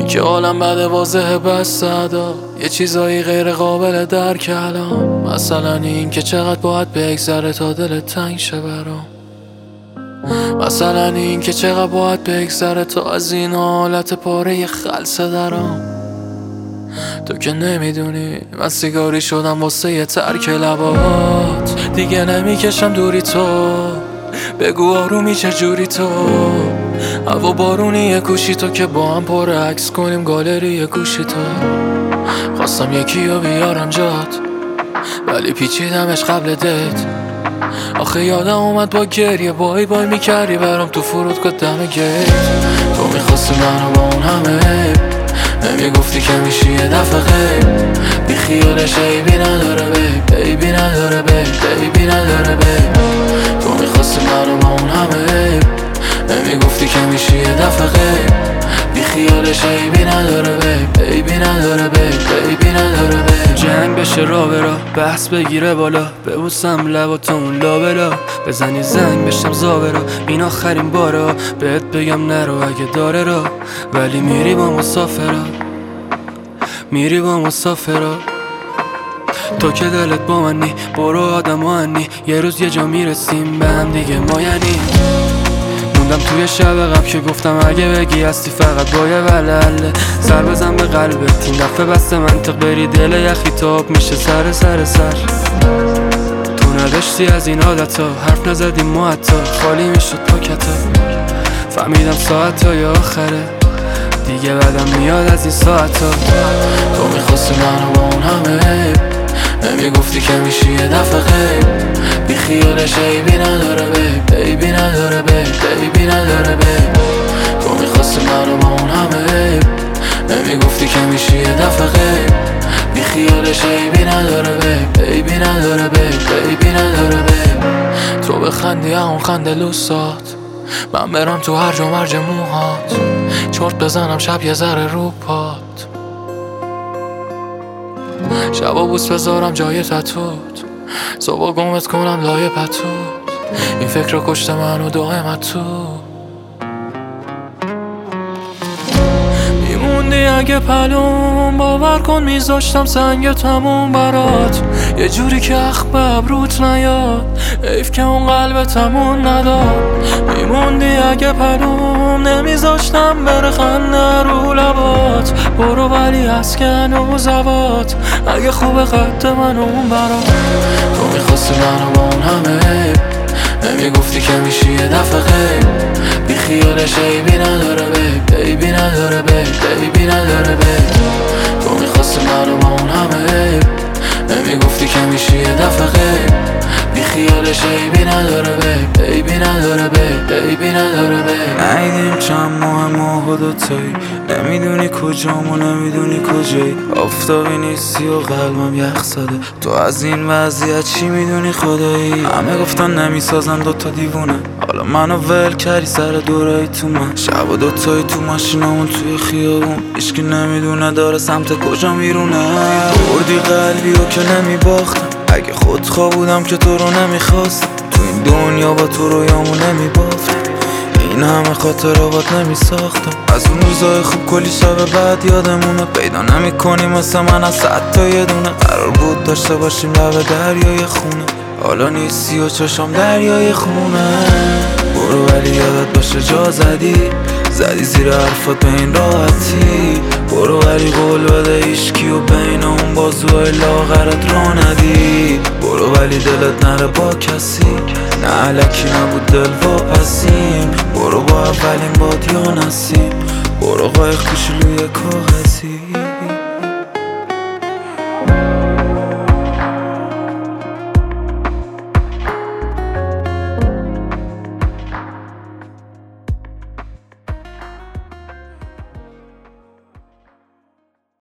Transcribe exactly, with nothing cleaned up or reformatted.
که عالم بده واضحه بس صدا یه چیزایی غیر قابل درک کلام. مثلا این که چقدر باید بگذره تا دلت تنگ شه برام. مثلا این که چقدر باید بگذره تا از این حالت پاره خلصه درام. تو که نمیدونی من سیگاری شدم واسه یه ترک لبات. دیگه نمیکشم دوری تو، بگو آرومی چجوری تو. هوا بارونی یه گوشی تو که با هم پر عکس کنیم گالری یه گوشی تو. خواستم یکی رو بیارم جات ولی پیچیدمش قبل دیت. آخه یادم اومد با گریه بای بای میکردی برام تو فرودگاه دم گیت. تو میخواستی منو با اون همه نمیگفتی که میشی یه دفعه غیب. بی خیالش عیبی نداره بی بیبی نداره بی بیبی نداره بی. تو میخواستی منو با اون همه نمیگفتی که میشی یه دفعه غیب. بی خیالش عیبی نداره بی بیبی نداره بی بیبی نداره بی. جنگ بشه را برا بحث بگیره بالا ببوسم لباتو اون لابلا بزنی زنگ بشم زابرا این آخرین بارا بهت بگم نرو اگه داره را. ولی میری با مسافرا میری با مسافرا. تو که دلت با منی برو آدم آنی یه روز یه جا میرسیم به هم دیگه ما یعنی. موندم توی شب غم که گفتم اگه بگی هستی فقط با یه ولله. سر بزن به قلبت این دفعه بسته منطق بری دل یخی تاب میشه سر سر سر. تو نداشتی از این عادتا حرف نزدیم ما حتی خالی میشد پاکتا. فهمیدم ساعتای آخره دیگه بعدم میاد از این ساعتا. تو میخواستی منو با اون همه نمیگفتی که میشی یه دفعه غیب. بی خیالش عیبی نداره بی بیبی نداره بی بیبی نداره بی. تو میخواستی منو با اون همه نمیگفتی که میشی یه دفعه غیب. بی خیالش عیبی نداره بی بیبی نداره بی بیبی نداره بی. تو بخندی اون خنده لوسات من برم تو هرج و مرج موهات. چرت بزنم شب یه ذره رو پات. شبا بوس بذارم جای تتوت صبح گمت کنم لای پتوت. این فکر رو کشته منو دائمت تو. میموندی اگه پلوم باور کن میذاشتم سنگ تموم برات. یه جوری که اخ به ابروت نیاد حیف که اون قلب تموم نداد. میموندی اگه پلوم نمیذاشتم بره خنده رو لبات. برو ولی اسکن و زبات اگه خوبه قد من اون برات. تو میخواستی منو با اون همه نمیگفتی که میشی یه دفعه غیب. بی خیالش عیبی نداره بی بیبی نداره بی بیبی نداره بی. تو میخواستی منو با اون همه نمیگفتی که میشی یه دفعه غیب. بی خیالش عیبی نداره بی بیبی نداره بی بیبی نداره بی. نهیدیم چند ماه ماه و دوتایی نمیدونی کجام و نمیدونی کجایی. آفتابی نیستی و قلبم یخ زده تو از این وضعیت چی میدونی خدایی. همه گفتن نمیسازن دوتا دیوونه حالا منو ول کردی سر دورایی تو من. شب و دوتایی تو ماشینامون توی خیابون هیچکی نمیدونه داره سمت کجا میرونه. بردی قلبی و که نمیباختم اگه خودخواه بودم که تو رو نمیخواستم. تو این دنیا با تو رویامو نمیبافتم این همه خاطرات نمیساختم. از اون روزای خوب کلی شب بعد یادمونه پیدا نمی کنیم مثل من از صد تا یه دونه. قرار بود داشته باشیم لب دریای خونه حالا نیستی و چشام دریای خونه. برو ولی یادت باشه جا زدی زدی زیر حرفات به این راحتی. برو ولی قول بده ایشکی و بین اون بازوهای لاغرت را ندی. برو ولی دلت نره با کسی نه علکی نبود دل واپسیم. برو با اولین باد یا نسیم برو قایق کوچولوی کاغذی.